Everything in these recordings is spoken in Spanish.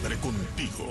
siempre contigo.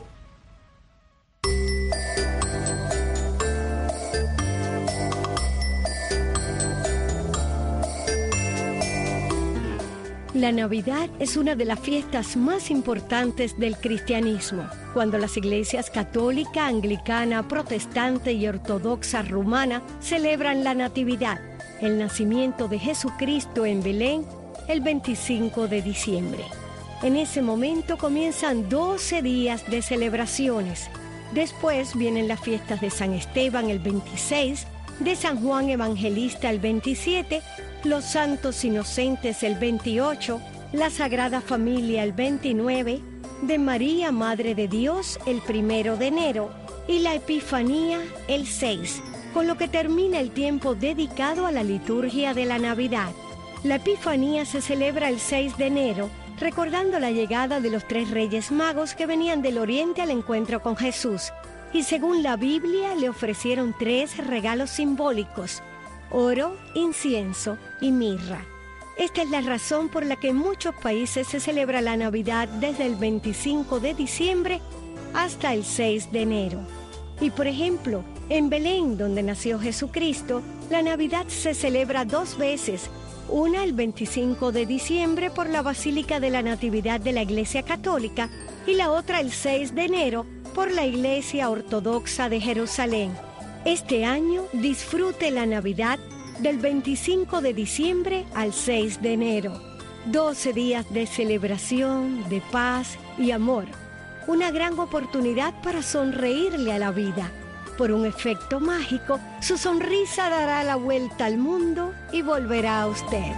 La Navidad es una de las fiestas más importantes del cristianismo. Cuando las iglesias católica, anglicana, protestante y ortodoxa rumana celebran la Natividad, el nacimiento de Jesucristo en Belén, el 25 de diciembre. En ese momento comienzan 12 días de celebraciones. Después vienen las fiestas de San Esteban el 26, de San Juan Evangelista el 27, los Santos Inocentes el 28, la Sagrada Familia el 29, de María Madre de Dios el 1 de enero y la Epifanía el 6, con lo que termina el tiempo dedicado a la liturgia de la Navidad. La Epifanía se celebra el 6 de enero, recordando la llegada de los 3 Reyes Magos que venían del Oriente al encuentro con Jesús. Y según la Biblia, le ofrecieron 3 regalos simbólicos: oro, incienso y mirra. Esta es la razón por la que en muchos países se celebra la Navidad desde el 25 de diciembre hasta el 6 de enero. Y por ejemplo, en Belén, donde nació Jesucristo, la Navidad se celebra 2 veces, una el 25 de diciembre por la Basílica de la Natividad de la Iglesia Católica y la otra el 6 de enero por la Iglesia Ortodoxa de Jerusalén. Este año disfrute la Navidad del 25 de diciembre al 6 de enero. 12 días de celebración, de paz y amor. Una gran oportunidad para sonreírle a la vida. Por un efecto mágico, su sonrisa dará la vuelta al mundo y volverá a usted.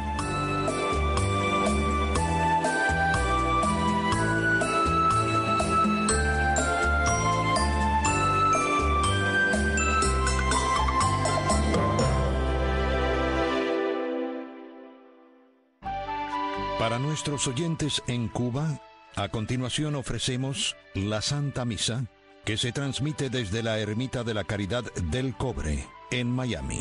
Para nuestros oyentes en Cuba, a continuación ofrecemos la Santa Misa, que se transmite desde la Ermita de la Caridad del Cobre, en Miami.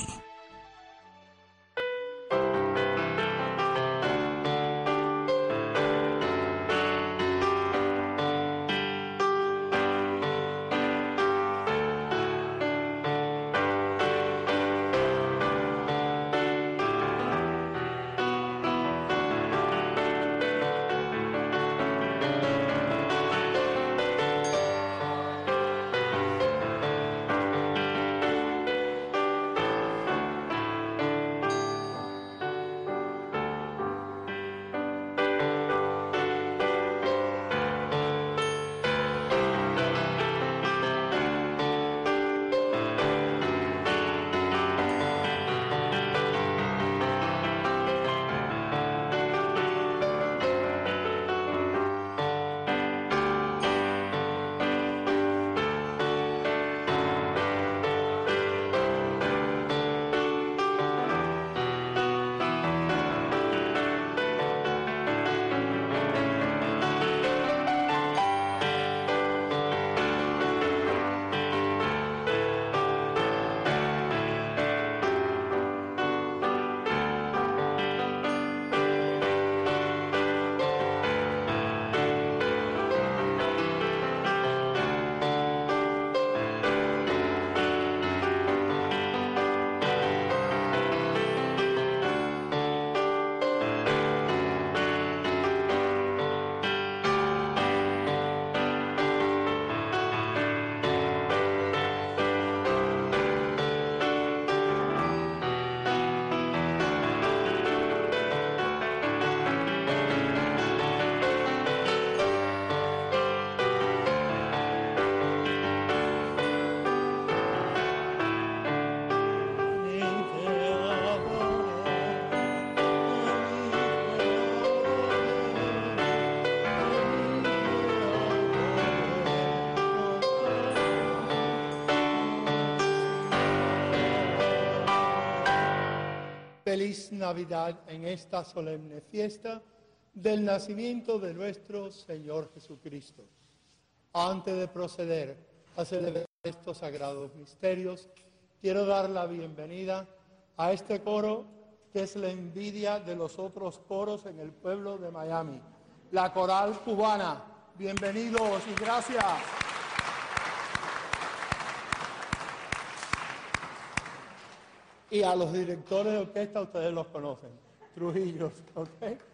Feliz Navidad en esta solemne fiesta del nacimiento de nuestro Señor Jesucristo. Antes de proceder a celebrar estos sagrados misterios, quiero dar la bienvenida a este coro que es la envidia de los otros coros en el pueblo de Miami, la Coral Cubana. Bienvenidos y gracias. Y a los directores de orquesta, ustedes los conocen. Trujillo, ¿ok?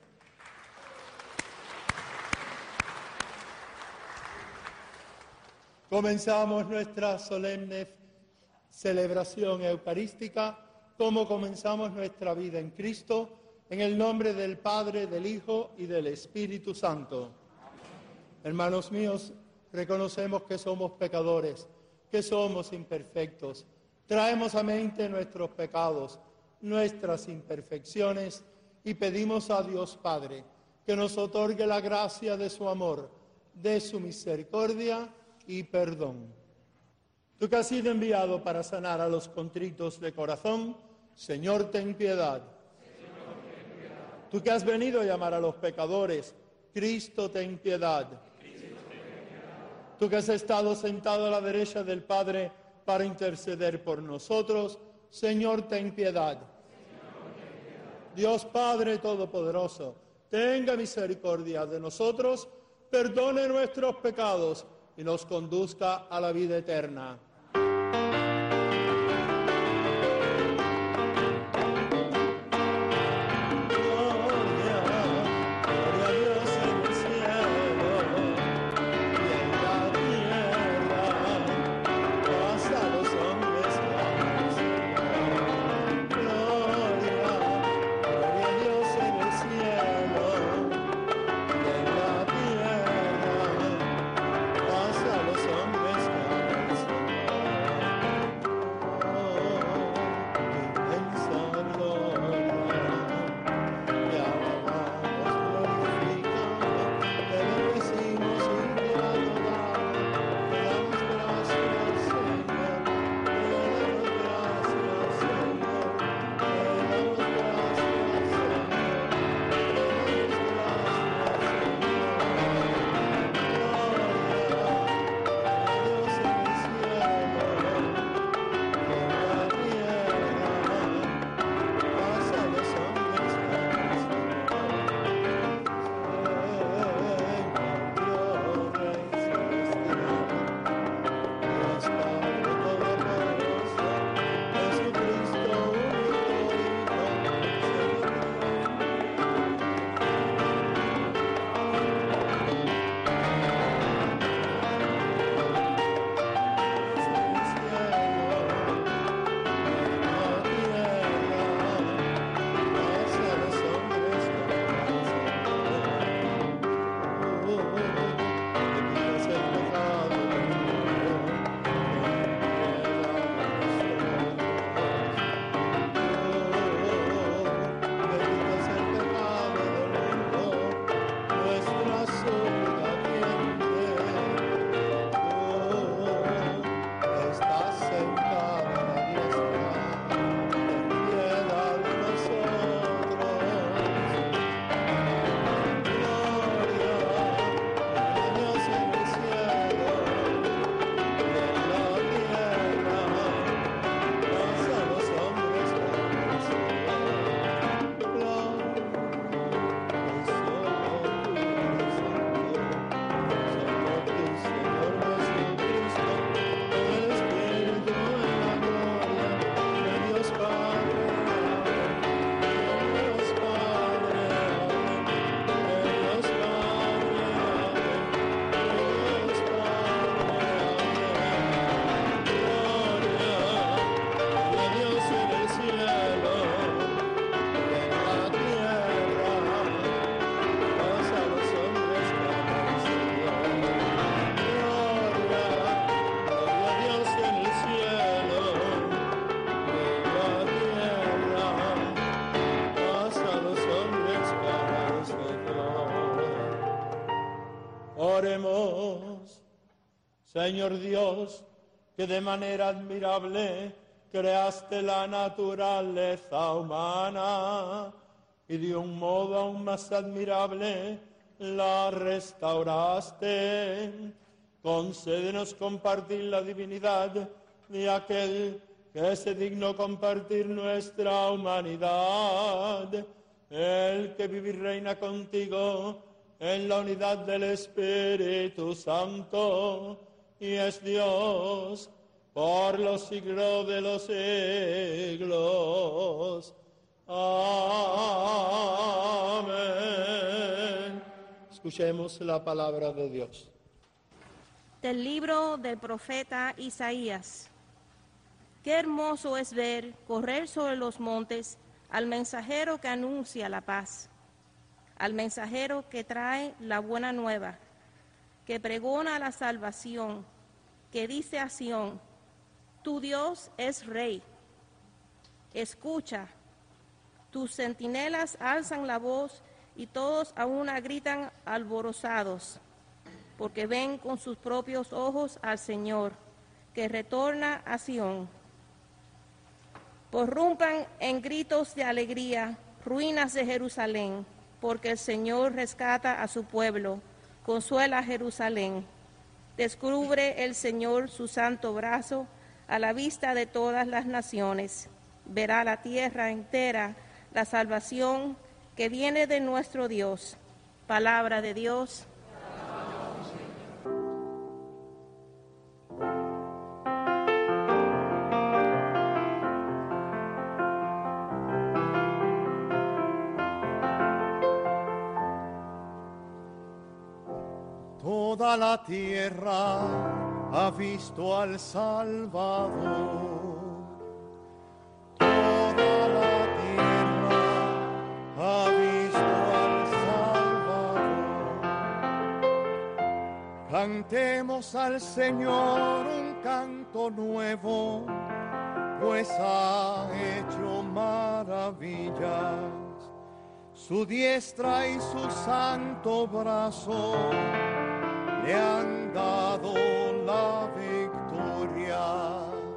Comenzamos nuestra solemne celebración eucarística, como comenzamos nuestra vida en Cristo, en el nombre del Padre, del Hijo y del Espíritu Santo. Hermanos míos, reconocemos que somos pecadores, que somos imperfectos. Traemos a mente nuestros pecados, nuestras imperfecciones y pedimos a Dios Padre que nos otorgue la gracia de su amor, de su misericordia y perdón. Tú que has sido enviado para sanar a los contritos de corazón, Señor, ten piedad. Señor, ten piedad. Tú que has venido a llamar a los pecadores, Cristo, ten piedad. Cristo, ten piedad. Tú que has estado sentado a la derecha del Padre para interceder por nosotros, Señor, ten piedad. Señor, ten piedad. Dios Padre Todopoderoso, tenga misericordia de nosotros, perdone nuestros pecados y nos conduzca a la vida eterna. Oremos. Señor Dios, que de manera admirable creaste la naturaleza humana y de un modo aún más admirable la restauraste. Concédenos compartir la divinidad de aquel que se dignó compartir nuestra humanidad, el que vive y reina contigo en la unidad del Espíritu Santo, y es Dios por los siglos de los siglos. Amén. Escuchemos la palabra de Dios. Del libro del profeta Isaías. Qué hermoso es ver correr sobre los montes al mensajero que anuncia la paz, al mensajero que trae la buena nueva, que pregona la salvación, que dice a Sión: tu Dios es rey. Escucha, tus centinelas alzan la voz y todos a una gritan alborozados, porque ven con sus propios ojos al Señor, que retorna a Sión. Porrumpan en gritos de alegría, ruinas de Jerusalén, porque el Señor rescata a su pueblo, consuela a Jerusalén. Descubre el Señor su santo brazo a la vista de todas las naciones. Verá la tierra entera la salvación que viene de nuestro Dios. Palabra de Dios. Toda la tierra ha visto al Salvador. Toda la tierra ha visto al Salvador. Cantemos al Señor un canto nuevo, pues ha hecho maravillas. Su diestra y su santo brazo le han dado la victoria.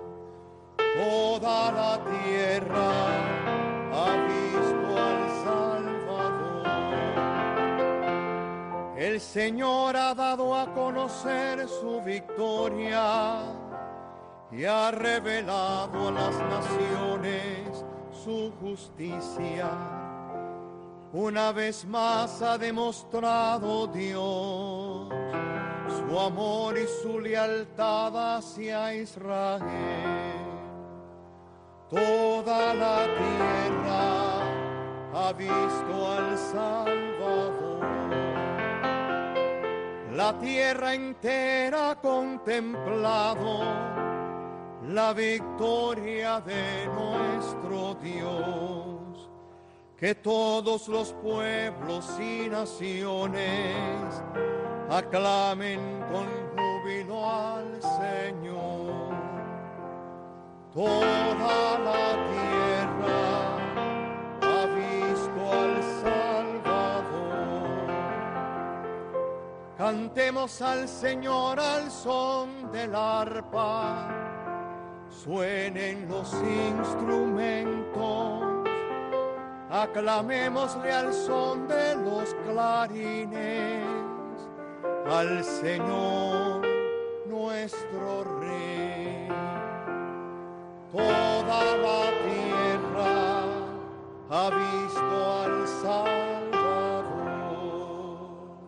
Toda la tierra ha visto al Salvador. El Señor ha dado a conocer su victoria y ha revelado a las naciones su justicia. Una vez más ha demostrado Dios su amor y su lealtad hacia Israel. Toda la tierra ha visto al Salvador. La tierra entera ha contemplado la victoria de nuestro Dios. Que todos los pueblos y naciones aclamen con júbilo al Señor. Toda la tierra ha visto al Salvador. Cantemos al Señor al son del arpa, suenen los instrumentos. Aclamémosle al son de los clarines, al Señor nuestro Rey. Toda la tierra ha visto al Salvador.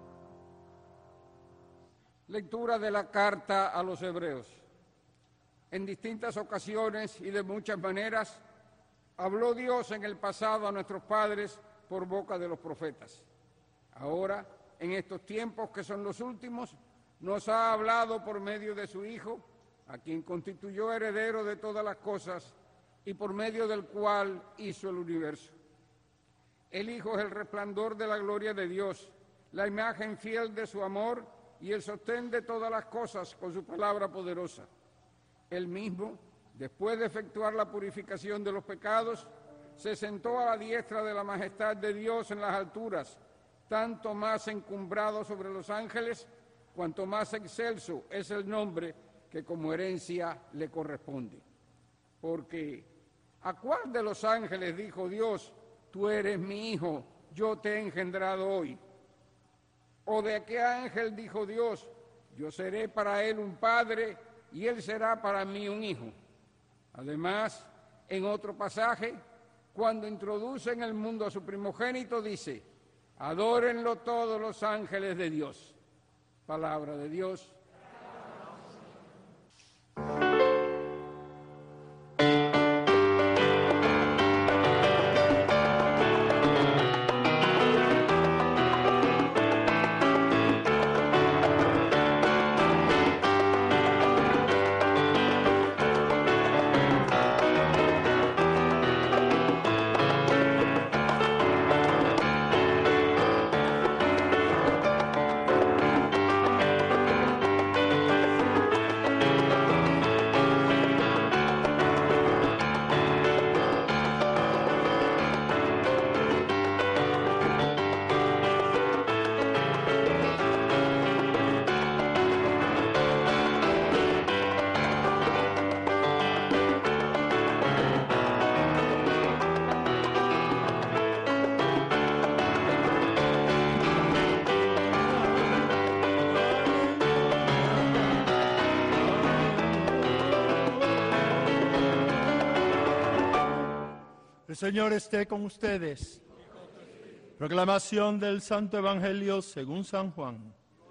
Lectura de la carta a los Hebreos. En distintas ocasiones y de muchas maneras habló Dios en el pasado a nuestros padres por boca de los profetas. Ahora, en estos tiempos que son los últimos, nos ha hablado por medio de su Hijo, a quien constituyó heredero de todas las cosas y por medio del cual hizo el universo. El Hijo es el resplandor de la gloria de Dios, la imagen fiel de su amor y el sostén de todas las cosas con su palabra poderosa. Él mismo, después de efectuar la purificación de los pecados, se sentó a la diestra de la majestad de Dios en las alturas, tanto más encumbrado sobre los ángeles, cuanto más excelso es el nombre que como herencia le corresponde. Porque, ¿a cuál de los ángeles dijo Dios, tú eres mi hijo, yo te he engendrado hoy? ¿O de qué ángel dijo Dios, yo seré para él un padre y él será para mí un hijo? Además, en otro pasaje, cuando introduce en el mundo a su primogénito, dice, Adórenlo todos los ángeles de Dios. Palabra de Dios. El Señor esté con ustedes. Proclamación del Santo Evangelio según San Juan.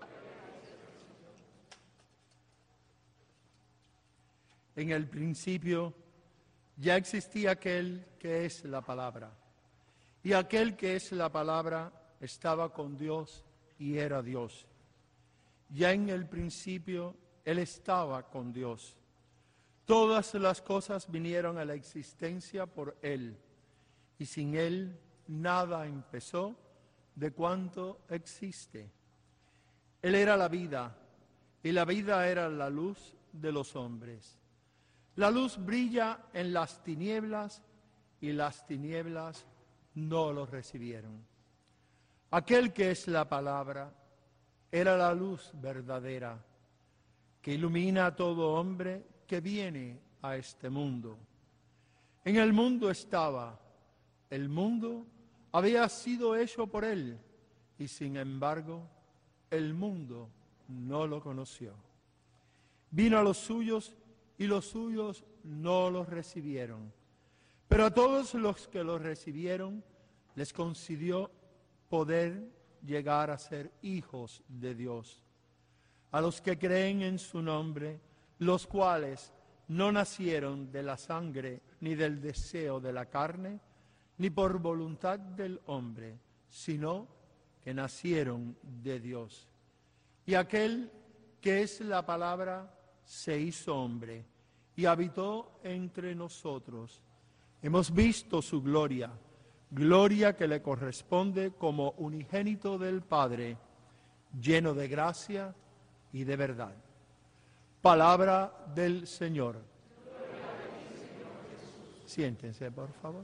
En el principio ya existía aquel que es la palabra, y aquel que es la palabra estaba con Dios y era Dios. Ya en el principio Él estaba con Dios. Todas las cosas vinieron a la existencia por Él, y sin Él nada empezó de cuanto existe. Él era la vida, y la vida era la luz de los hombres. La luz brilla en las tinieblas, y las tinieblas no lo recibieron. Aquel que es la palabra era la luz verdadera, que ilumina a todo hombre que viene a este mundo. En el mundo estaba, el mundo había sido hecho por Él, y sin embargo, el mundo no lo conoció. Vino a los suyos, y los suyos no los recibieron. Pero a todos los que los recibieron, les concedió poder llegar a ser hijos de Dios. A los que creen en su nombre, los cuales no nacieron de la sangre, ni del deseo de la carne, ni por voluntad del hombre, sino que nacieron de Dios. Y aquel que es la palabra se hizo hombre y habitó entre nosotros. Hemos visto su gloria, gloria que le corresponde como unigénito del Padre, lleno de gracia y de verdad. Palabra del Señor. Siéntense, por favor.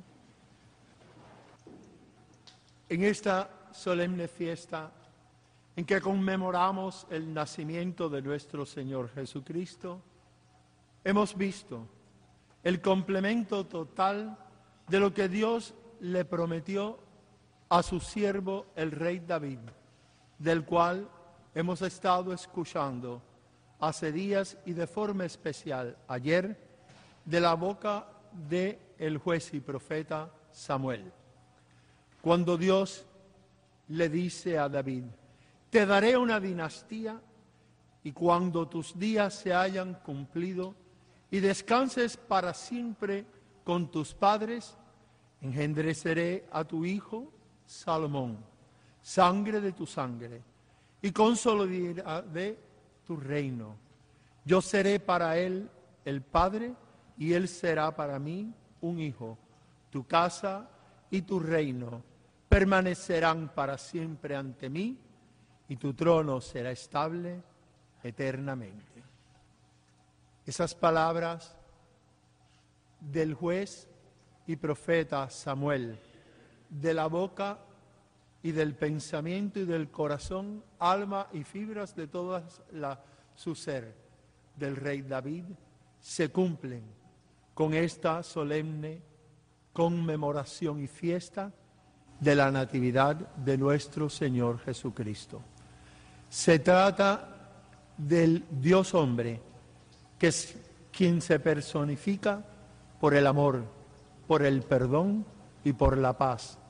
En esta solemne fiesta en que conmemoramos el nacimiento de nuestro Señor Jesucristo, hemos visto el complemento total de lo que Dios le prometió a su siervo el rey David, del cual hemos estado escuchando hace días y de forma especial ayer de la boca del juez y profeta Samuel. Cuando Dios le dice a David: te daré una dinastía, y cuando tus días se hayan cumplido y descanses para siempre con tus padres, engendreceré a tu hijo Salomón, sangre de tu sangre, y consolidaré tu reino. Yo seré para él el padre, y él será para mí un hijo. Tu casa y tu reino permanecerán para siempre ante mí, y tu trono será estable eternamente. Esas palabras del juez y profeta Samuel, de la boca y del pensamiento y del corazón, alma y fibras de todo su ser, del rey David, se cumplen con esta solemne conmemoración y fiesta de la Natividad de nuestro Señor Jesucristo. Se trata del Dios hombre, que es quien se personifica por el amor, por el perdón y por la paz,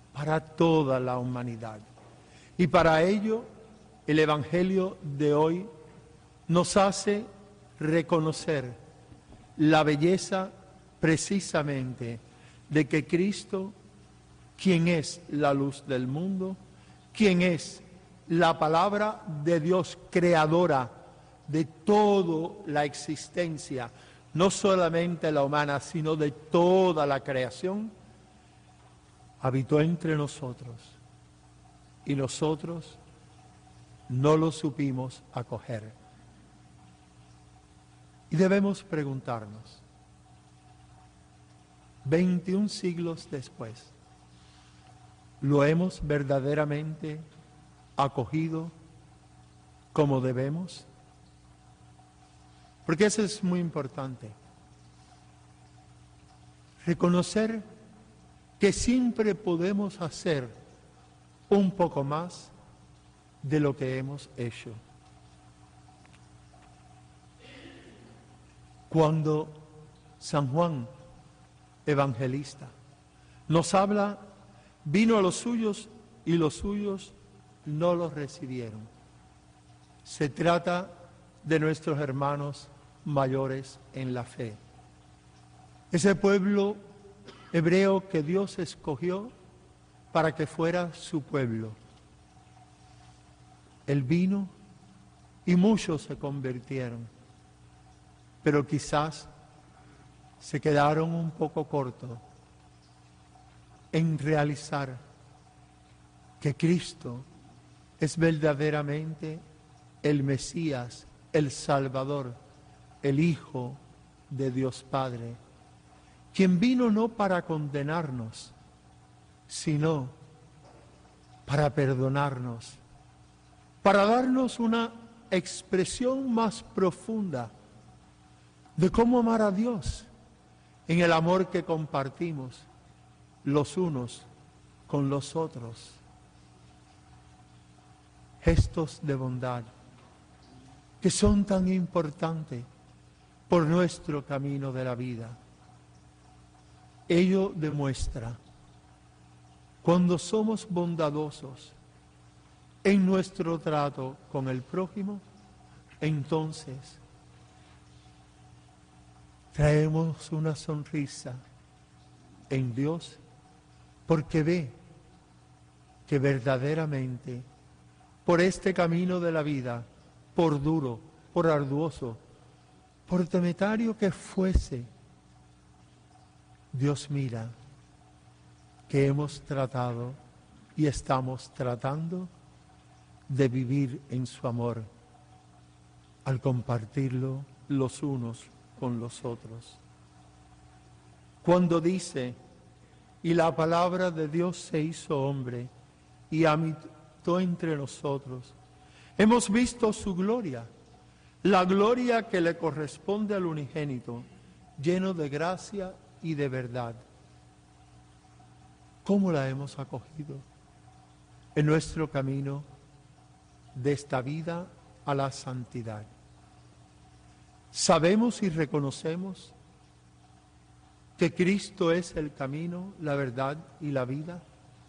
para toda la humanidad. Y para ello, el Evangelio de hoy nos hace reconocer la belleza precisamente de que Cristo, quien es la luz del mundo, quien es la palabra de Dios creadora de toda la existencia, no solamente la humana, sino de toda la creación, habitó entre nosotros y nosotros no lo supimos acoger. Y debemos preguntarnos, 21 siglos después, ¿lo hemos verdaderamente acogido como debemos? Porque eso es muy importante. Reconocer que siempre podemos hacer un poco más de lo que hemos hecho. Cuando San Juan, evangelista, nos habla, vino a los suyos y los suyos no los recibieron. Se trata de nuestros hermanos mayores en la fe. Ese pueblo hebreo que Dios escogió para que fuera su pueblo. Él vino y muchos se convirtieron, pero quizás se quedaron un poco cortos en realizar que Cristo es verdaderamente el Mesías, el Salvador, el Hijo de Dios Padre, quien vino no para condenarnos, sino para perdonarnos, para darnos una expresión más profunda de cómo amar a Dios en el amor que compartimos los unos con los otros. Gestos de bondad que son tan importantes por nuestro camino de la vida. Ello demuestra, cuando somos bondadosos en nuestro trato con el prójimo, entonces traemos una sonrisa en Dios, porque ve que verdaderamente por este camino de la vida, por duro, por arduoso, por temetario que fuese, Dios mira que hemos tratado y estamos tratando de vivir en su amor al compartirlo los unos con los otros. Cuando dice, y la palabra de Dios se hizo hombre y habitó entre nosotros, hemos visto su gloria, la gloria que le corresponde al unigénito, lleno de gracia y de verdad. ¿Cómo la hemos acogido en nuestro camino de esta vida a la santidad? ¿Sabemos y reconocemos que Cristo es el camino, la verdad y la vida?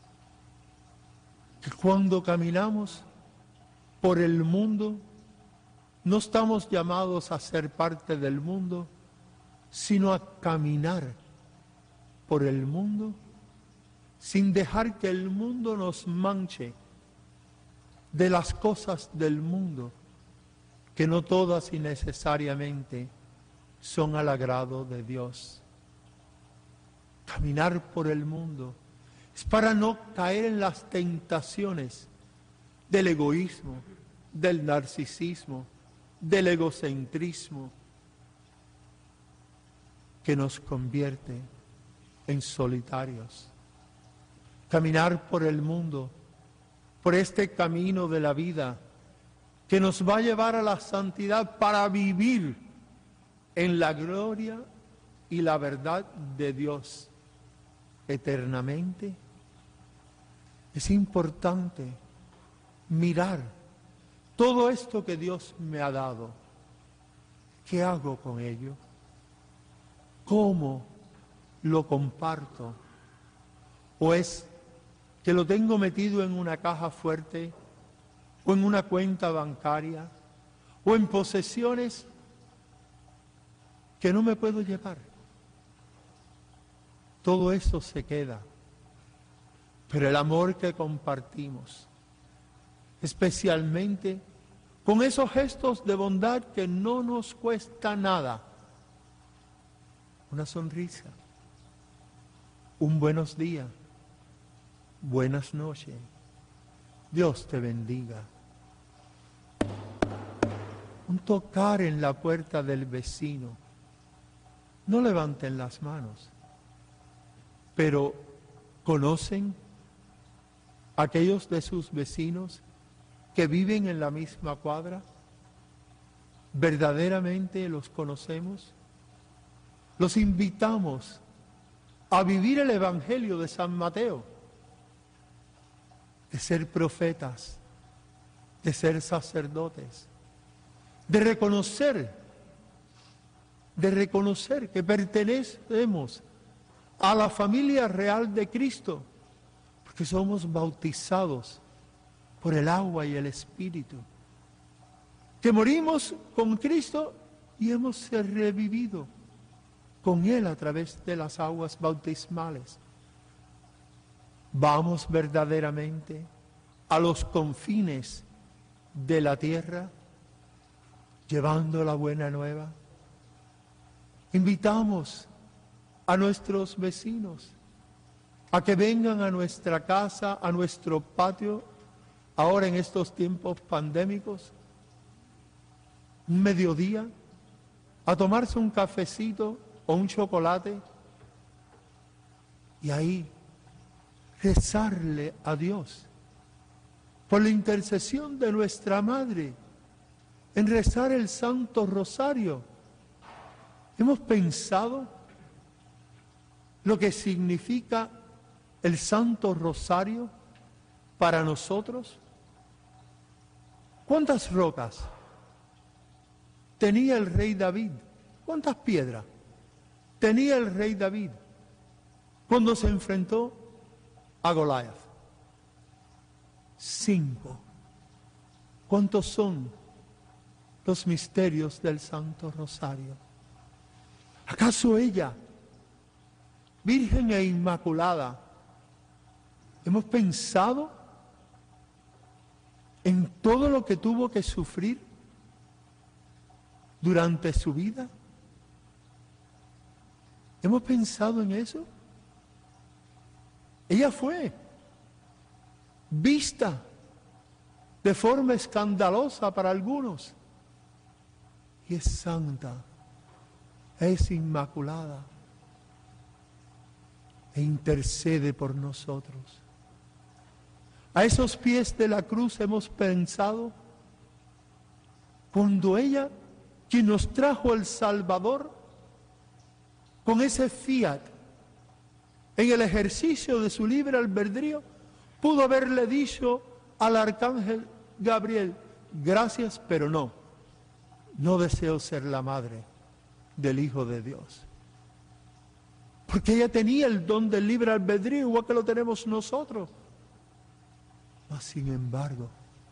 Que cuando caminamos por el mundo, no estamos llamados a ser parte del mundo, sino a caminar por el mundo sin dejar que el mundo nos manche de las cosas del mundo, que no todas y necesariamente son al agrado de Dios. Caminar por el mundo es para no caer en las tentaciones del egoísmo, del narcisismo, del egocentrismo, que nos convierte en solitarios. Caminar por el mundo, por este camino de la vida, que nos va a llevar a la santidad para vivir en la gloria y la verdad de Dios eternamente. Es importante mirar todo esto que Dios me ha dado. ¿Qué hago con ello? ¿Cómo lo comparto? ¿O es que lo tengo metido en una caja fuerte o en una cuenta bancaria o en posesiones que no me puedo llevar. Todo eso se queda. Pero el amor que compartimos, especialmente con esos gestos de bondad que no nos cuesta nada, una sonrisa, un buenos días, buenas noches, Dios te bendiga, un tocar en la puerta del vecino. No levanten las manos, pero ¿conocen aquellos de sus vecinos que viven en la misma cuadra? ¿Verdaderamente los conocemos? Los invitamos a vivir el Evangelio de San Mateo, de ser profetas, de ser sacerdotes, de reconocer que pertenecemos a la familia real de Cristo, porque somos bautizados por el agua y el Espíritu, que morimos con Cristo y hemos revivido con Él a través de las aguas bautismales. Vamos verdaderamente a los confines de la tierra, llevando la buena nueva. Invitamos a nuestros vecinos a que vengan a nuestra casa, a nuestro patio, ahora en estos tiempos pandémicos, un mediodía, a tomarse un cafecito o un chocolate y ahí rezarle a Dios por la intercesión de nuestra Madre, en rezar el Santo Rosario. ¿Hemos pensado lo que significa el Santo Rosario para nosotros? ¿Cuántas rocas tenía el rey David? ¿Cuántas piedras tenía el rey David cuando se enfrentó a Goliat? 5. ¿Cuántos son los misterios del Santo Rosario? ¿Acaso ella, Virgen e Inmaculada, hemos pensado en todo lo que tuvo que sufrir durante su vida? ¿Hemos pensado en eso? Ella fue vista de forma escandalosa para algunos y es santa, es inmaculada e intercede por nosotros. A esos pies de la cruz hemos pensado cuando ella, quien nos trajo el Salvador, con ese fiat, en el ejercicio de su libre albedrío, pudo haberle dicho al arcángel Gabriel: gracias, pero no deseo ser la madre del Hijo de Dios. Porque ella tenía el don del libre albedrío, igual que lo tenemos nosotros. Mas, sin embargo,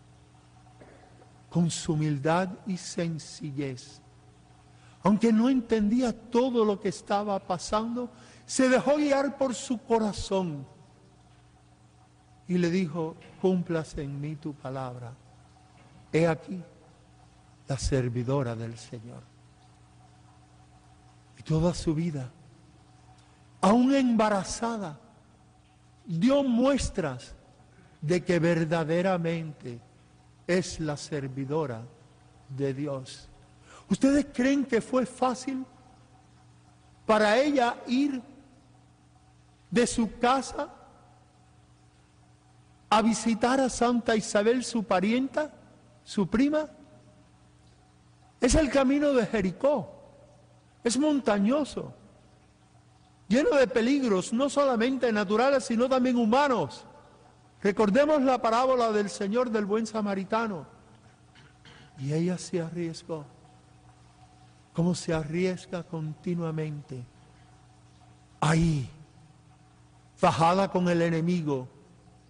con su humildad y sencillez, aunque no entendía todo lo que estaba pasando, se dejó guiar por su corazón y le dijo: cúmplase en mí tu palabra. He aquí la servidora del Señor. Y toda su vida, aún embarazada, dio muestras de que verdaderamente es la servidora de Dios. ¿Ustedes creen que fue fácil para ella ir de su casa a visitar a Santa Isabel, su parienta, su prima? Es el camino de Jericó, es montañoso, lleno de peligros, no solamente naturales, sino también humanos. Recordemos la parábola del Señor del buen samaritano. Y ella se arriesgó, como se arriesga continuamente. Ahí, fajada con el enemigo,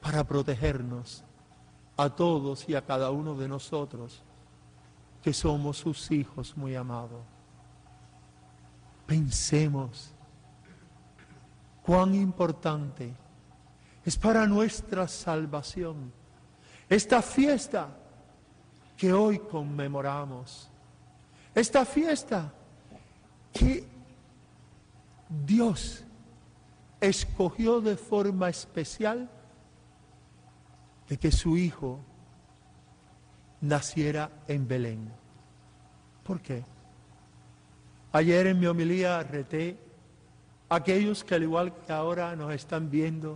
para protegernos a todos y a cada uno de nosotros, que somos sus hijos muy amados. Pensemos cuán importante es para nuestra salvación esta fiesta que hoy conmemoramos, esta fiesta que Dios escogió de forma especial de que su Hijo naciera en Belén. ¿Por qué? Ayer en mi homilía reté a aquellos que al igual que ahora nos están viendo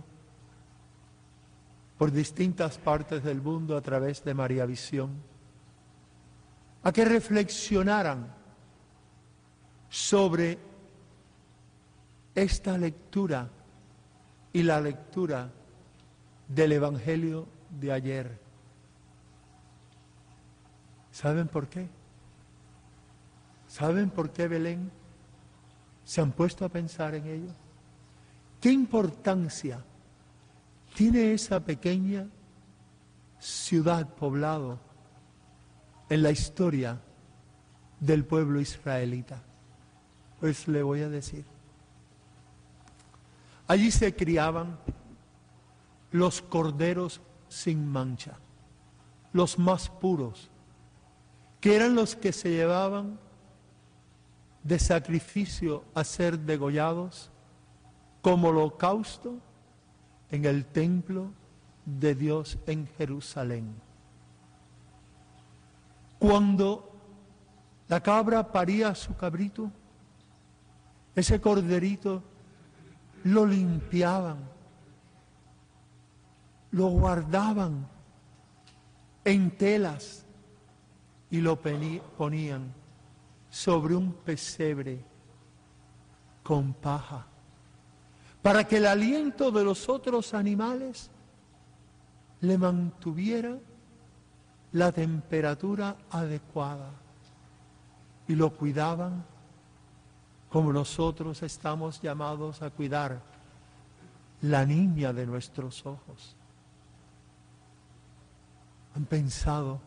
por distintas partes del mundo a través de María Visión, a que reflexionaran sobre esta lectura y la lectura del Evangelio de ayer. ¿Saben por qué? ¿Saben por qué Belén? ¿Se han puesto a pensar en ello? ¿Qué importancia tiene esa pequeña ciudad, poblado, en la historia del pueblo israelita? Pues le voy a decir. Allí se criaban los corderos sin mancha, los más puros, que eran los que se llevaban de sacrificio a ser degollados como holocausto en el templo de Dios en Jerusalén. Cuando la cabra paría a su cabrito, ese corderito lo limpiaban, lo guardaban en telas y lo ponían sobre un pesebre con paja, para que el aliento de los otros animales le mantuviera la temperatura adecuada, y lo cuidaban como nosotros estamos llamados a cuidar la niña de nuestros ojos. ¿Han pensado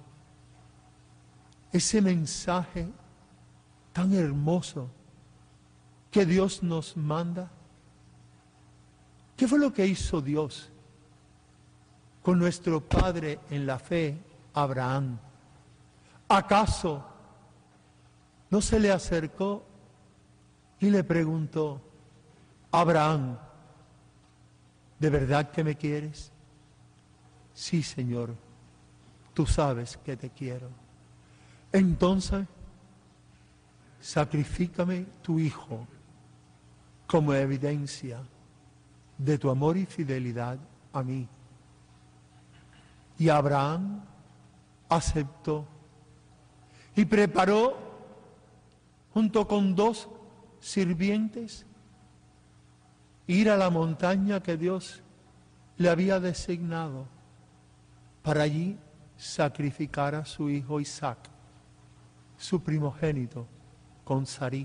ese mensaje tan hermoso que Dios nos manda? ¿Qué fue lo que hizo Dios con nuestro padre en la fe, Abraham? ¿Acaso no se le acercó y le preguntó: Abraham, ¿de verdad que me quieres? Sí, Señor, tú sabes que te quiero. Entonces, sacrifícame tu hijo como evidencia de tu amor y fidelidad a mí. Y Abraham aceptó y preparó, junto con 2 sirvientes, ir a la montaña que Dios le había designado para allí sacrificar a su hijo Isaac, su primogénito, con Sarí.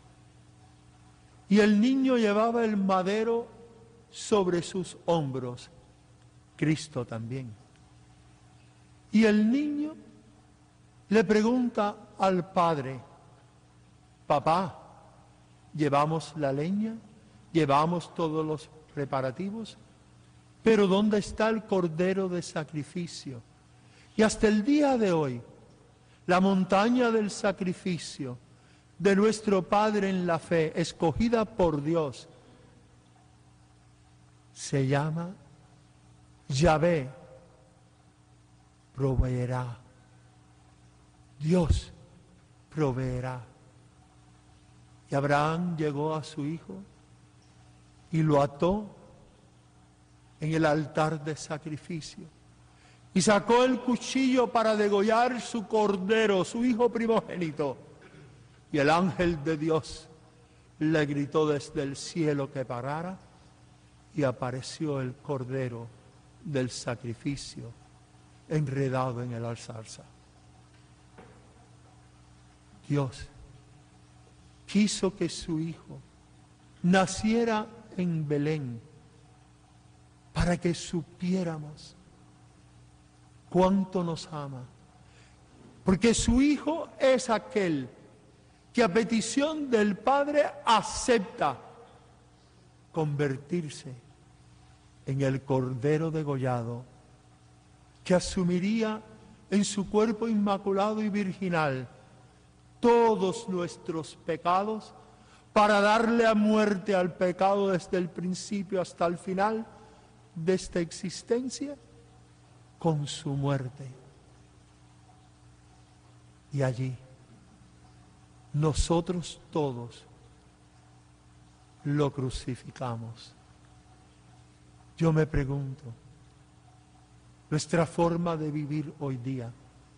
Y el niño llevaba el madero sobre sus hombros, Cristo también. Y el niño le pregunta al padre: papá, ¿llevamos la leña? ¿Llevamos todos los preparativos? Pero ¿dónde está el cordero de sacrificio? Y hasta el día de hoy, la montaña del sacrificio de nuestro Padre en la fe, escogida por Dios, se llama Yahvé proveerá. Dios proveerá. Y Abraham llegó a su hijo y lo ató en el altar de sacrificio. Y sacó el cuchillo para degollar su cordero, su hijo primogénito. Y el ángel de Dios le gritó desde el cielo que parara, y apareció el cordero del sacrificio enredado en el alzarza. Dios quiso que su hijo naciera en Belén para que supiéramos cuánto nos ama. Porque su Hijo es aquel que a petición del Padre acepta convertirse en el Cordero degollado, que asumiría en su cuerpo inmaculado y virginal todos nuestros pecados para darle a muerte al pecado desde el principio hasta el final de esta existencia con su muerte. Y allí nosotros todos lo crucificamos. Yo me pregunto, nuestra forma de vivir hoy día,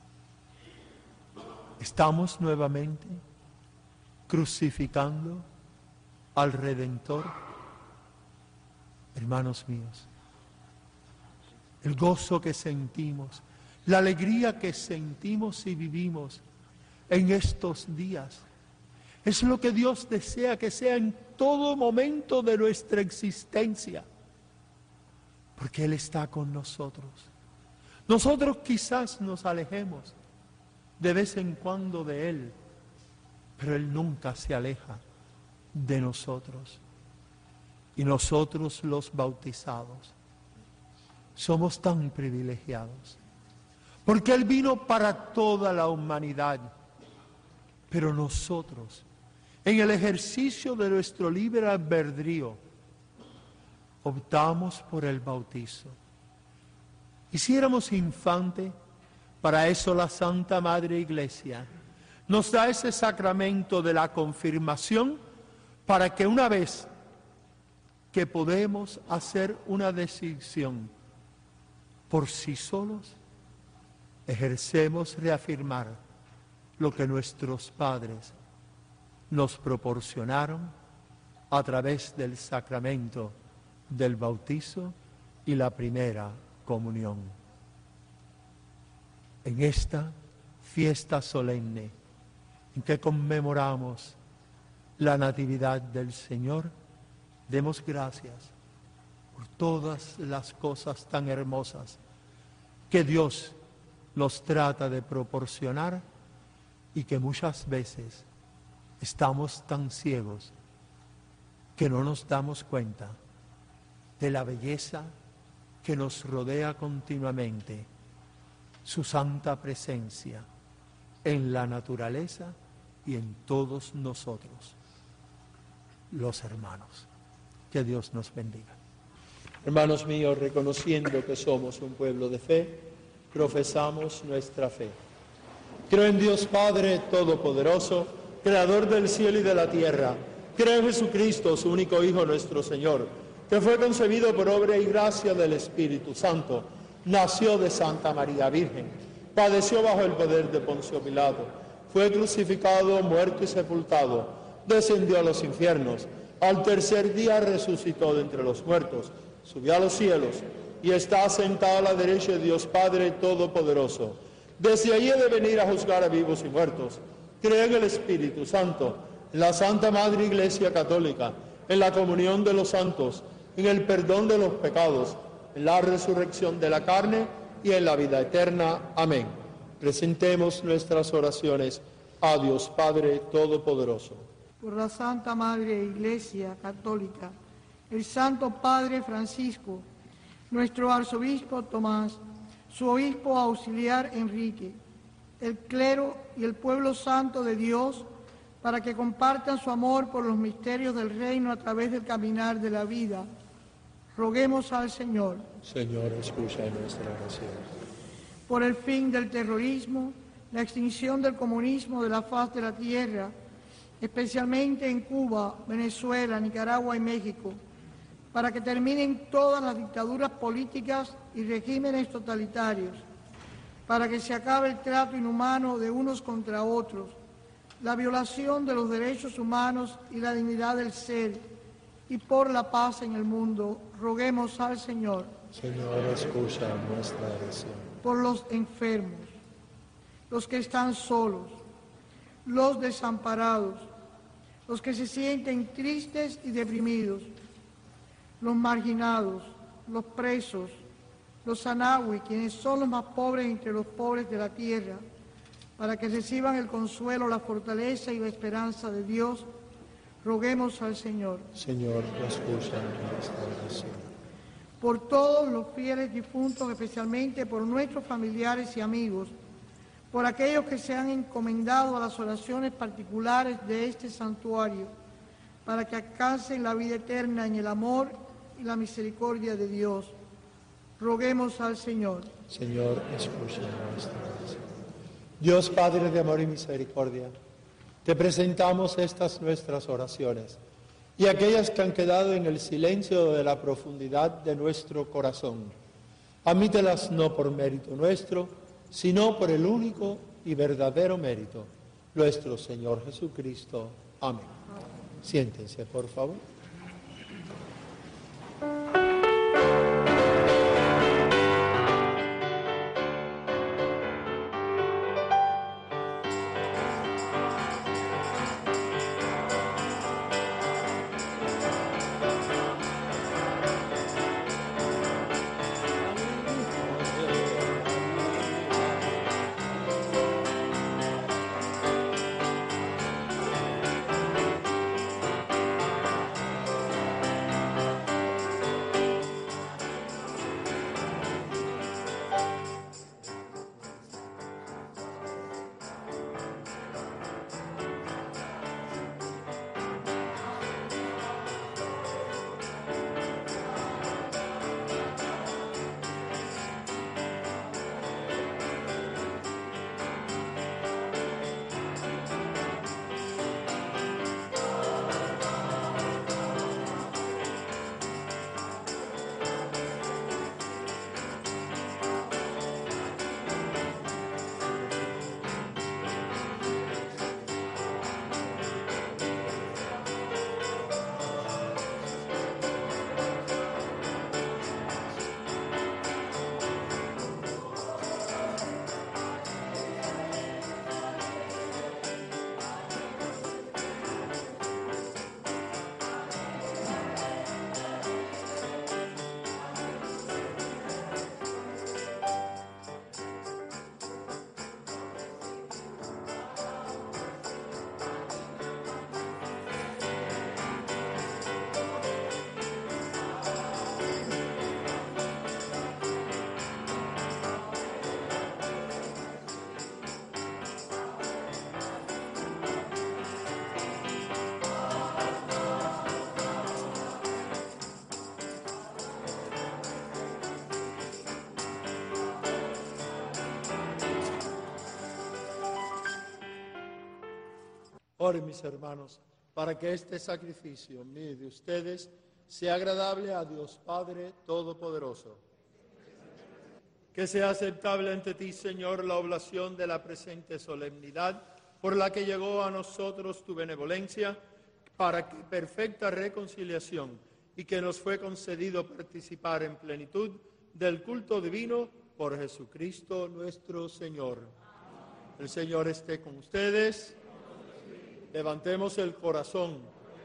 ¿estamos nuevamente crucificando al Redentor? Hermanos míos, el gozo que sentimos, la alegría que sentimos y vivimos en estos días, es lo que Dios desea que sea en todo momento de nuestra existencia, porque Él está con nosotros. Nosotros quizás nos alejemos de vez en cuando de Él, pero Él nunca se aleja de nosotros. Y nosotros los bautizados somos tan privilegiados, porque Él vino para toda la humanidad, pero nosotros, en el ejercicio de nuestro libre albedrío, optamos por el bautizo. Y si éramos infantes, para eso la Santa Madre Iglesia nos da ese sacramento de la confirmación, para que una vez que podemos hacer una decisión por sí solos, ejercemos reafirmar lo que nuestros padres nos proporcionaron a través del sacramento del bautizo y la primera comunión. En esta fiesta solemne en que conmemoramos la Natividad del Señor, demos gracias por todas las cosas tan hermosas que Dios nos trata de proporcionar y que muchas veces estamos tan ciegos que no nos damos cuenta de la belleza que nos rodea continuamente, su santa presencia en la naturaleza y en todos nosotros, los hermanos. Que Dios nos bendiga. Hermanos míos, reconociendo que somos un pueblo de fe, profesamos nuestra fe. Creo en Dios Padre Todopoderoso, Creador del cielo y de la tierra. Creo en Jesucristo, su único Hijo, nuestro Señor, que fue concebido por obra y gracia del Espíritu Santo, nació de Santa María Virgen, padeció bajo el poder de Poncio Pilato, fue crucificado, muerto y sepultado, descendió a los infiernos, al tercer día resucitó de entre los muertos, subió a los cielos y está sentado a la derecha de Dios Padre Todopoderoso. Desde allí ha de venir a juzgar a vivos y muertos. Creo en el Espíritu Santo, en la Santa Madre Iglesia Católica, en la comunión de los santos, en el perdón de los pecados, en la resurrección de la carne y en la vida eterna. Amén. Presentemos nuestras oraciones a Dios Padre Todopoderoso. Por la Santa Madre Iglesia Católica, el Santo Padre Francisco, nuestro Arzobispo Tomás, su Obispo Auxiliar Enrique, el clero y el pueblo santo de Dios, para que compartan su amor por los misterios del reino a través del caminar de la vida. Roguemos al Señor. Señor, escucha nuestra oración. Por el fin del terrorismo, la extinción del comunismo de la faz de la tierra, especialmente en Cuba, Venezuela, Nicaragua y México, para que terminen todas las dictaduras políticas y regímenes totalitarios, para que se acabe el trato inhumano de unos contra otros, la violación de los derechos humanos y la dignidad del ser, y por la paz en el mundo, roguemos al Señor. Señor, escucha nuestra oración. Por los enfermos, los que están solos, los desamparados, los que se sienten tristes y deprimidos, los marginados, los presos, los sanawi, quienes son los más pobres entre los pobres de la tierra, para que reciban el consuelo, la fortaleza y la esperanza de Dios, roguemos al Señor. Señor, escucha nuestra oración. Por todos los fieles difuntos, especialmente por nuestros familiares y amigos, por aquellos que se han encomendado a las oraciones particulares de este santuario, para que alcancen la vida eterna en el amor y la misericordia de Dios. Roguemos al Señor. Señor, escucha nuestra oración. Dios Padre de amor y misericordia, te presentamos estas nuestras oraciones y aquellas que han quedado en el silencio de la profundidad de nuestro corazón. Admítelas no por mérito nuestro, sino por el único y verdadero mérito, nuestro Señor Jesucristo. Amén. Siéntense, por favor. Oren, mis hermanos, para que este sacrificio mío y de ustedes sea agradable a Dios Padre Todopoderoso. Que sea aceptable ante ti, Señor, la oblación de la presente solemnidad, por la que llegó a nosotros tu benevolencia, para que perfecta reconciliación y que nos fue concedido participar en plenitud del culto divino por Jesucristo nuestro Señor. El Señor esté con ustedes. Levantemos el corazón.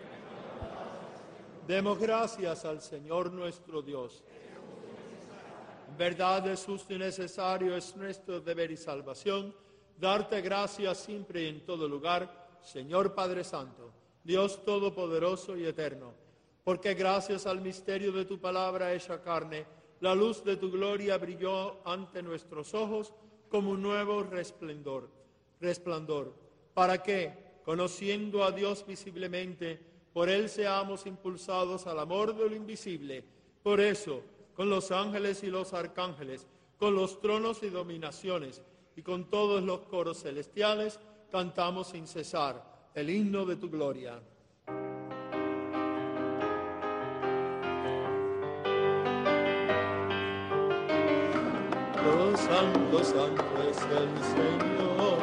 Demos gracias al Señor nuestro Dios. En verdad es justo y necesario, es nuestro deber y salvación, darte gracias siempre y en todo lugar, Señor Padre Santo, Dios Todopoderoso y Eterno, porque gracias al misterio de tu palabra hecha carne, la luz de tu gloria brilló ante nuestros ojos como un nuevo resplandor, para que, conociendo a Dios visiblemente, por Él seamos impulsados al amor de lo invisible. Por eso, con los ángeles y los arcángeles, con los tronos y dominaciones, y con todos los coros celestiales, cantamos sin cesar el himno de tu gloria. Oh, santo, santo es el Señor,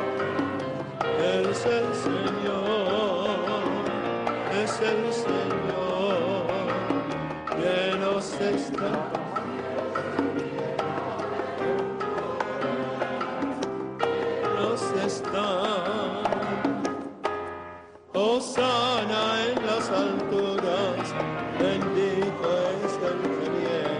es el Señor, es el Señor, que nos está. Hosana en las alturas, bendito es el que viene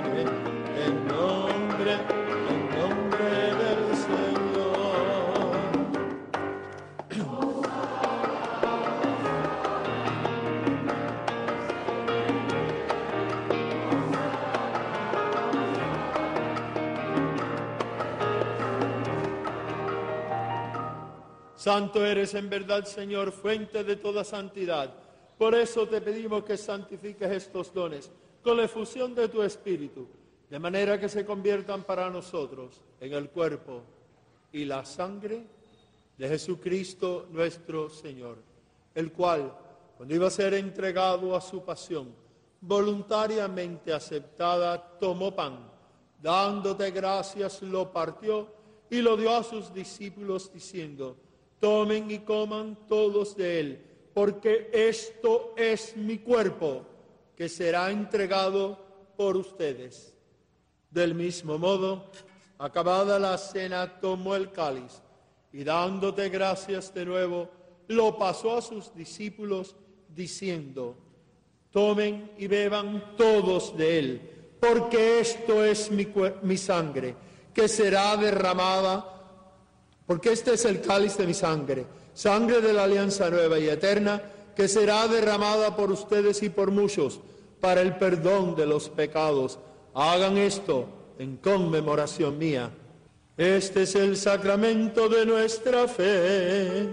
Santo eres en verdad, Señor, fuente de toda santidad. Por eso te pedimos que santifiques estos dones con la efusión de tu Espíritu, de manera que se conviertan para nosotros en el cuerpo y la sangre de Jesucristo nuestro Señor, el cual, cuando iba a ser entregado a su pasión, voluntariamente aceptada, tomó pan, dándote gracias, lo partió y lo dio a sus discípulos, diciendo: tomen y coman todos de él, porque esto es mi cuerpo, que será entregado por ustedes. Del mismo modo, acabada la cena, tomó el cáliz, y dándote gracias de nuevo, lo pasó a sus discípulos, diciendo: tomen y beban todos de él, porque esto es mi sangre, que será derramada, porque este es el cáliz de mi sangre, sangre de la alianza nueva y eterna, que será derramada por ustedes y por muchos, para el perdón de los pecados. Hagan esto en conmemoración mía. Este es el sacramento de nuestra fe.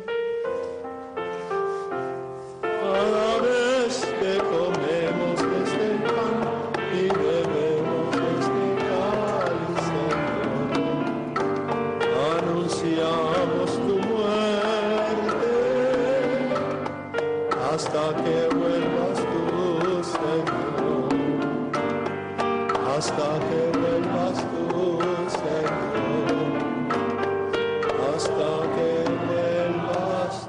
Cada vez que comemos este pan y bebemos este cáliz, Señor, anunciamos tu muerte hasta que vuelvas tú, Señor, hasta que vuelvas tú, Señor, hasta que vuelvas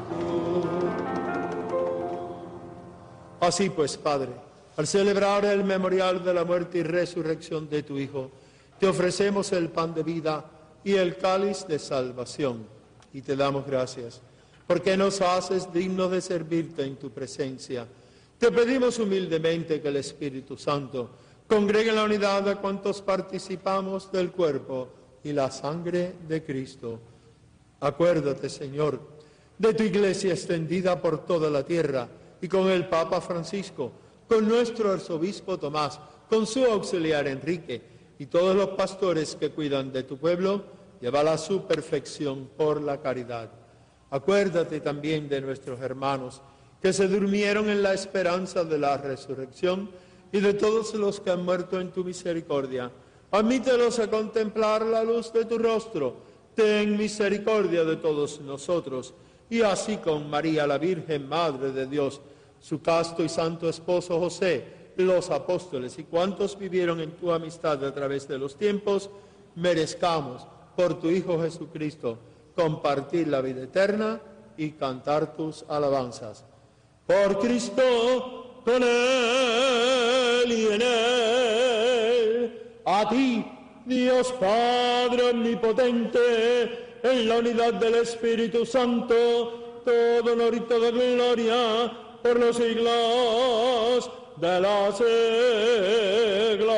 tú. Así pues, Padre, al celebrar el memorial de la muerte y resurrección de tu Hijo, te ofrecemos el pan de vida y el cáliz de salvación, y te damos gracias, porque nos haces dignos de servirte en tu presencia. Te pedimos humildemente que el Espíritu Santo congregue en la unidad a cuantos participamos del cuerpo y la sangre de Cristo. Acuérdate, Señor, de tu Iglesia extendida por toda la tierra, y con el Papa Francisco, con nuestro arzobispo Tomás, con su auxiliar Enrique, y todos los pastores que cuidan de tu pueblo, llévala a su perfección por la caridad. Acuérdate también de nuestros hermanos que se durmieron en la esperanza de la resurrección, y de todos los que han muerto en tu misericordia. Admítelos a contemplar la luz de tu rostro. Ten misericordia de todos nosotros, y así con María, la Virgen Madre de Dios, su casto y santo esposo José, los apóstoles y cuantos vivieron en tu amistad a través de los tiempos, merezcamos, por tu Hijo Jesucristo, compartir la vida eterna y cantar tus alabanzas. Por Cristo, con Él y en Él, a ti, Dios Padre Omnipotente, en la unidad del Espíritu Santo, todo honor y toda gloria, por los siglos de los siglos.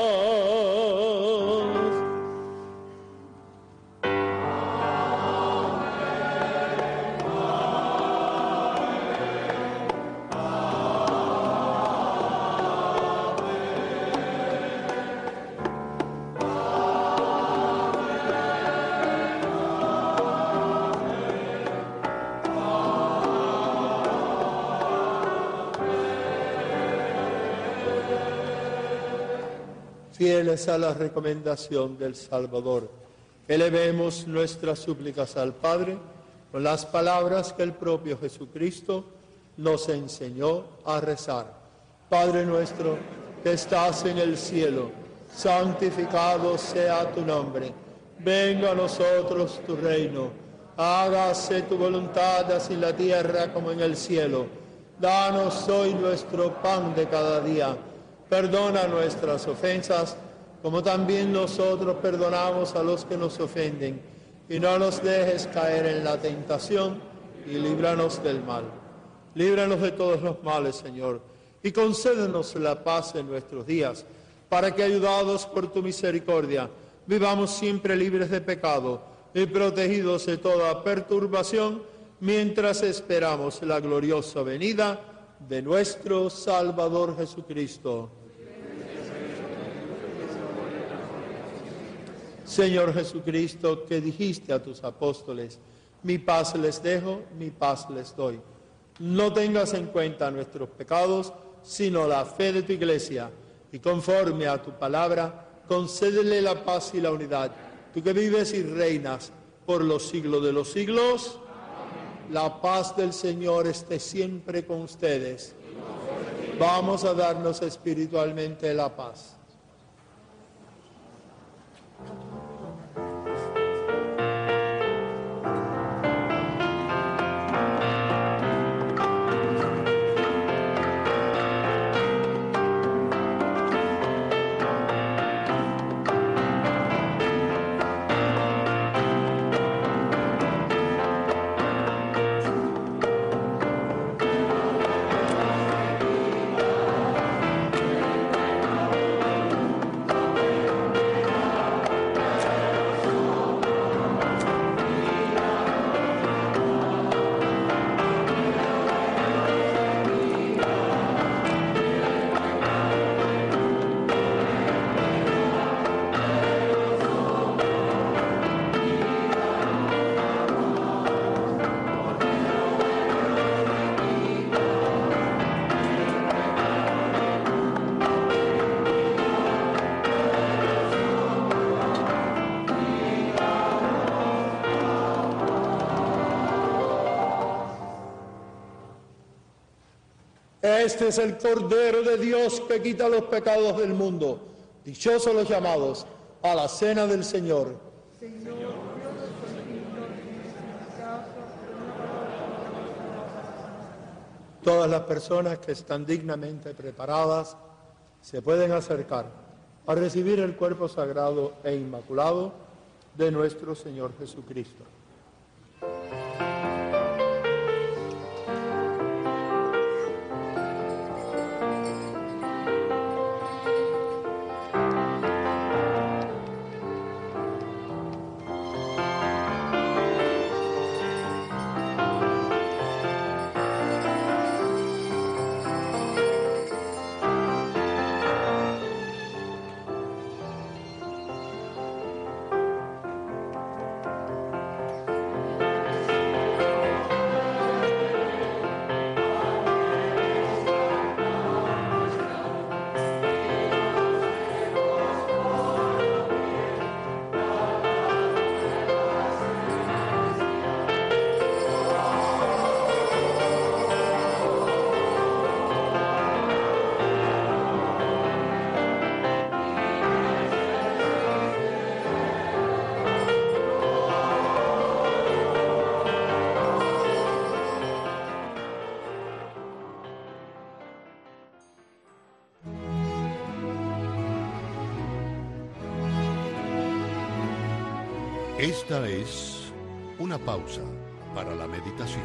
Fieles a la recomendación del Salvador, elevemos nuestras súplicas al Padre con las palabras que el propio Jesucristo nos enseñó a rezar. Padre nuestro que estás en el cielo, santificado sea tu nombre. Venga a nosotros tu reino. Hágase tu voluntad así en la tierra como en el cielo. Danos hoy nuestro pan de cada día. Perdona nuestras ofensas, como también nosotros perdonamos a los que nos ofenden. Y no nos dejes caer en la tentación, y líbranos del mal. Líbranos de todos los males, Señor, y concédenos la paz en nuestros días, para que, ayudados por tu misericordia, vivamos siempre libres de pecado y protegidos de toda perturbación, mientras esperamos la gloriosa venida de nuestro Salvador Jesucristo. Señor Jesucristo, que dijiste a tus apóstoles: Mi paz les dejo, mi paz les doy. No tengas en cuenta nuestros pecados, sino la fe de tu Iglesia, y conforme a tu palabra, concédele la paz y la unidad. Tú que vives y reinas por los siglos de los siglos. Amén. La paz del Señor esté siempre con ustedes. Vamos a darnos espiritualmente la paz. Este es el Cordero de Dios que quita los pecados del mundo. Dichosos los llamados a la cena del Señor. Todas las personas que están dignamente preparadas se pueden acercar a recibir el cuerpo sagrado e inmaculado de nuestro Señor Jesucristo. Esta es una pausa para la meditación.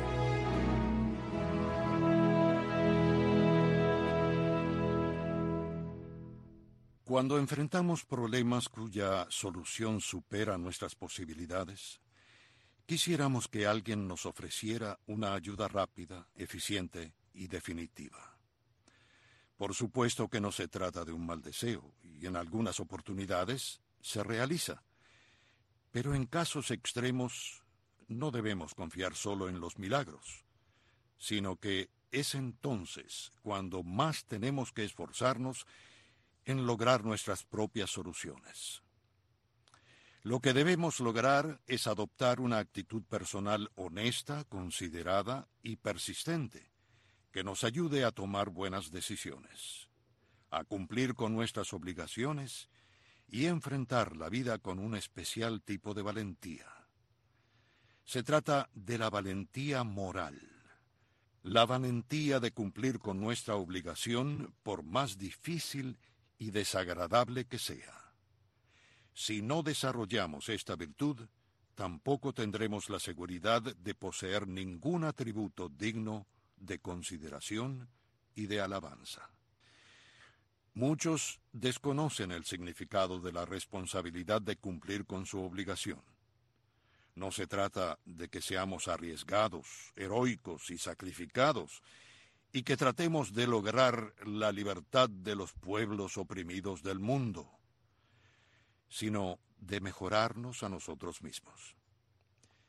Cuando enfrentamos problemas cuya solución supera nuestras posibilidades, quisiéramos que alguien nos ofreciera una ayuda rápida, eficiente y definitiva. Por supuesto que no se trata de un mal deseo, y en algunas oportunidades se realiza. Pero en casos extremos no debemos confiar solo en los milagros, sino que es entonces cuando más tenemos que esforzarnos en lograr nuestras propias soluciones. Lo que debemos lograr es adoptar una actitud personal honesta, considerada y persistente, que nos ayude a tomar buenas decisiones, a cumplir con nuestras obligaciones y enfrentar la vida con un especial tipo de valentía. Se trata de la valentía moral, la valentía de cumplir con nuestra obligación por más difícil y desagradable que sea. Si no desarrollamos esta virtud, tampoco tendremos la seguridad de poseer ningún atributo digno de consideración y de alabanza. Muchos desconocen el significado de la responsabilidad de cumplir con su obligación. No se trata de que seamos arriesgados, heroicos y sacrificados, y que tratemos de lograr la libertad de los pueblos oprimidos del mundo, sino de mejorarnos a nosotros mismos.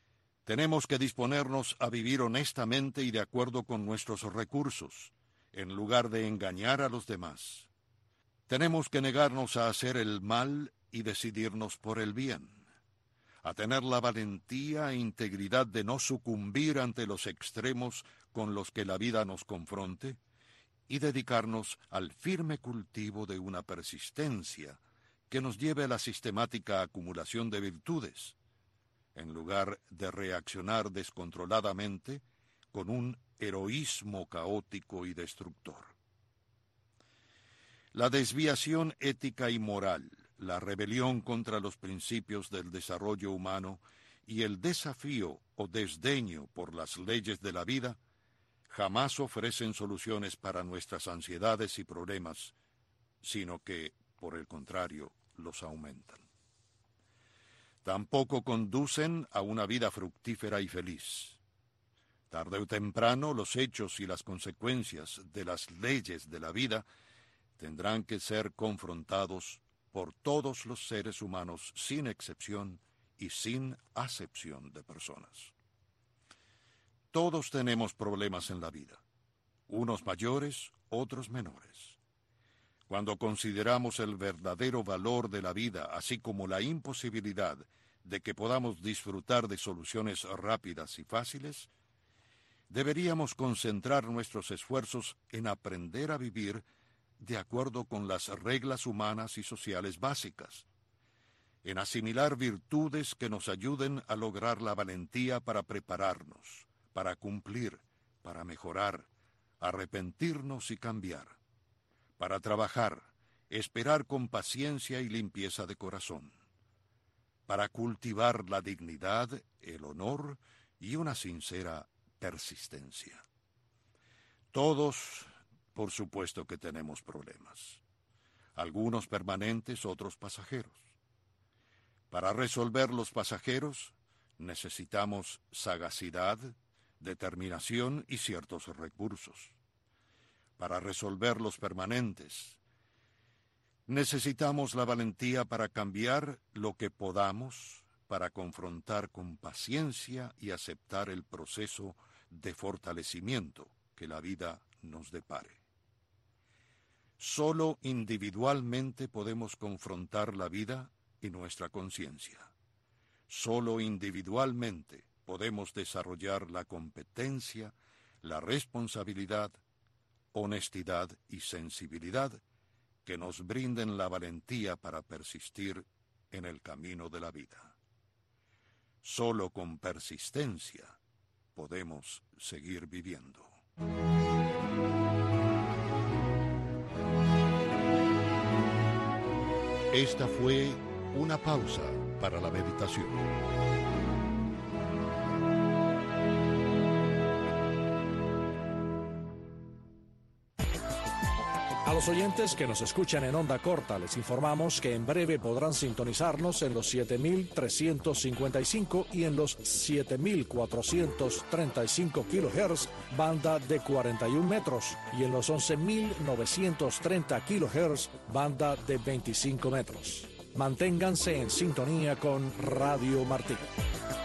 Tenemos que disponernos a vivir honestamente y de acuerdo con nuestros recursos, en lugar de engañar a los demás. Tenemos que negarnos a hacer el mal y decidirnos por el bien, a tener la valentía e integridad de no sucumbir ante los extremos con los que la vida nos confronte, y dedicarnos al firme cultivo de una persistencia que nos lleve a la sistemática acumulación de virtudes, en lugar de reaccionar descontroladamente con un heroísmo caótico y destructor. La desviación ética y moral, la rebelión contra los principios del desarrollo humano y el desafío o desdeño por las leyes de la vida jamás ofrecen soluciones para nuestras ansiedades y problemas, sino que, por el contrario, los aumentan. Tampoco conducen a una vida fructífera y feliz. Tarde o temprano, los hechos y las consecuencias de las leyes de la vida tendrán que ser confrontados por todos los seres humanos sin excepción y sin acepción de personas. Todos tenemos problemas en la vida, unos mayores, otros menores. Cuando consideramos el verdadero valor de la vida, así como la imposibilidad de que podamos disfrutar de soluciones rápidas y fáciles, deberíamos concentrar nuestros esfuerzos en aprender a vivir de acuerdo con las reglas humanas y sociales básicas, en asimilar virtudes que nos ayuden a lograr la valentía para prepararnos, para cumplir, para mejorar, arrepentirnos y cambiar, para trabajar, esperar con paciencia y limpieza de corazón, para cultivar la dignidad, el honor y una sincera persistencia. Todos, por supuesto que tenemos problemas, algunos permanentes, otros pasajeros. Para resolver los pasajeros, necesitamos sagacidad, determinación y ciertos recursos. Para resolver los permanentes, necesitamos la valentía para cambiar lo que podamos, para confrontar con paciencia y aceptar el proceso de fortalecimiento que la vida nos depare. Solo individualmente podemos confrontar la vida y nuestra conciencia. Solo individualmente podemos desarrollar la competencia, la responsabilidad, honestidad y sensibilidad que nos brinden la valentía para persistir en el camino de la vida. Solo con persistencia podemos seguir viviendo. Esta fue una pausa para la meditación. A los oyentes que nos escuchan en onda corta, les informamos que en breve podrán sintonizarnos en los 7.355 y en los 7.435 kHz, banda de 41 metros, y en los 11.930 kHz, banda de 25 metros. Manténganse en sintonía con Radio Martí.